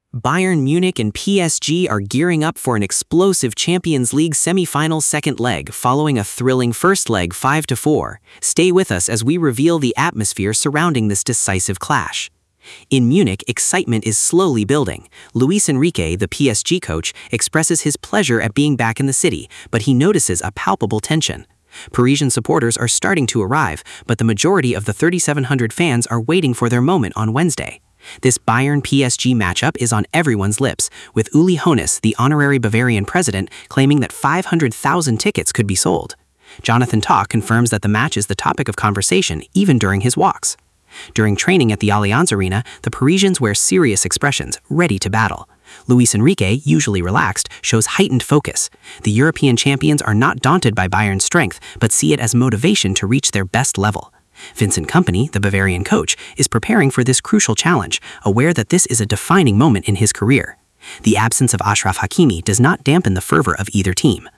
Bayern Munich and PSG are gearing up for an explosive Champions League semi-final second leg following a thrilling first leg 5-4. Stay with us as we reveal the atmosphere surrounding this decisive clash. In Munich, excitement is slowly building. Luis Enrique, the PSG coach, expresses his pleasure at being back in the city, but he notices a palpable tension. Parisian supporters are starting to arrive, but the majority of the 3,700 fans are waiting for their moment on Wednesday. This Bayern-PSG matchup is on everyone's lips, with Uli Hoeneß, the honorary Bavarian president, claiming that 500,000 tickets could be sold. Jonathan Tah confirms that the match is the topic of conversation even during his walks. During training at the Allianz Arena, the Parisians wear serious expressions, ready to battle. Luis Enrique, usually relaxed, shows heightened focus. The European champions are not daunted by Bayern's strength, but see it as motivation to reach their best level. Vincent Kompany, the Bavarian coach, is preparing for this crucial challenge, aware that this is a defining moment in his career. The absence of Achraf Hakimi does not dampen the fervor of either team.